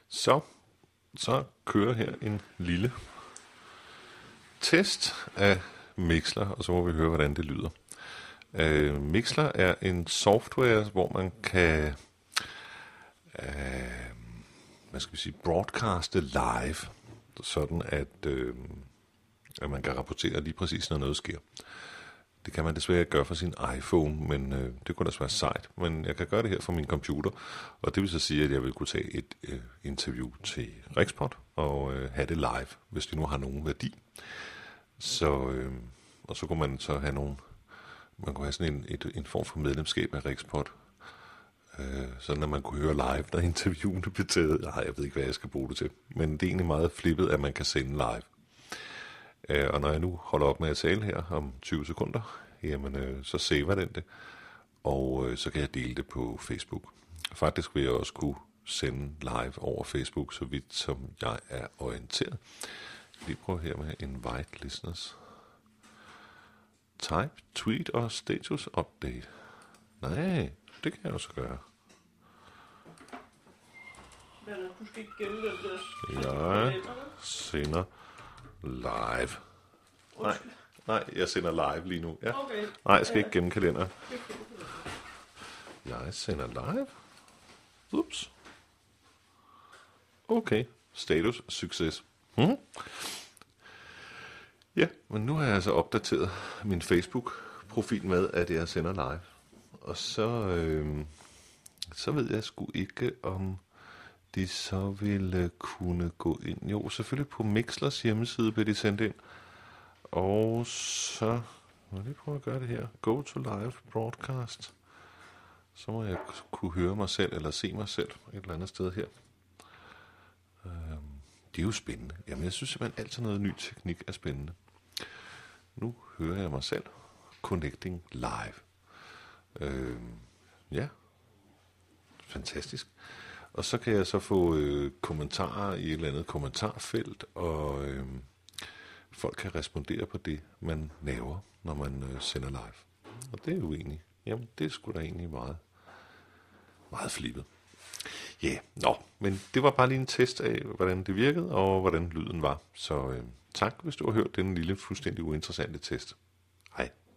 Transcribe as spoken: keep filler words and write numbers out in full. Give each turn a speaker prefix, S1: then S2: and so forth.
S1: Så, så kører her en lille test af Mixler, og så må vi høre, hvordan det lyder. Uh, Mixler er en software, hvor man kan uh, hvad skal vi sige, broadcaste live, sådan at, uh, at man kan rapportere lige præcis, når noget sker. Det kan man desværre ikke gøre fra sin iPhone, men øh, det kunne da være sejt. Men jeg kan gøre det her fra min computer, og det vil så sige, at jeg vil kunne tage et øh, interview til Rexpod og øh, have det live, hvis det nu har nogen værdi. Så, øh, og så kunne man så have nogle, man kunne have sådan en, et, en form for medlemskab af Rexpod, øh, sådan at man kunne høre live, når interviewene blev taget. Nej, jeg ved ikke, hvad jeg skal bruge det til, men det er egentlig meget flippet, at man kan sende live. Uh, og når jeg nu holder op med at tale her om tyve sekunder, jamen uh, så saver den det, og uh, så kan jeg dele det på Facebook. Faktisk vil jeg også kunne sende live over Facebook, så vidt som jeg er orienteret. Jeg lige prøve her med invite listeners. Type, tweet og status update. Nej, det kan jeg også gøre.
S2: Du skal ikke gemme den der.
S1: Jeg sender live. Nej, nej, jeg sender live lige nu. Ja.
S2: Okay.
S1: Nej, jeg skal ikke gemme kalender. Jeg sender live. Ups. Okay, status succes. Hmm. Ja, men nu har jeg altså opdateret min Facebook-profil med, at jeg sender live. Og så, øh, så ved jeg sgu ikke, om de så ville kunne gå ind. Jo, selvfølgelig på Mixlers hjemmeside bliver de sendt ind. Og så må jeg lige prøve at gøre det her. Go to live broadcast. Så må jeg kunne høre mig selv, eller se mig selv et eller andet sted her. Øhm, det er jo spændende. Jamen, jeg synes simpelthen altid noget ny teknik er spændende. Nu hører jeg mig selv. Connecting live. Øhm, ja. Fantastisk. Og så kan jeg så få øh, kommentarer i et eller andet kommentarfelt, og øh, folk kan respondere på det, man laver, når man øh, sender live. Og det er jo egentlig, jamen det er sgu da egentlig meget, meget flippet. Ja, yeah. Nå, men det var bare lige en test af, hvordan det virkede, og hvordan lyden var. Så øh, tak, hvis du har hørt den lille, fuldstændig uinteressante test. Hej.